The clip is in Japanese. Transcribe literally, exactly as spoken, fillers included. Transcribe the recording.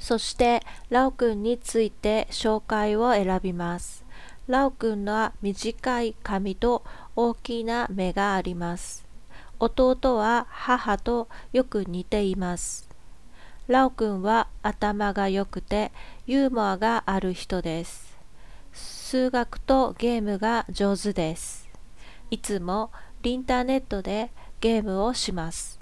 そして、ラオくんについて紹介を選びます。ラオくんは短い髪と大きな目があります。弟は母とよく似ています。ラオくんは頭が良くてユーモアがある人です。数学とゲームが上手です。いつもインターネットでゲームをします。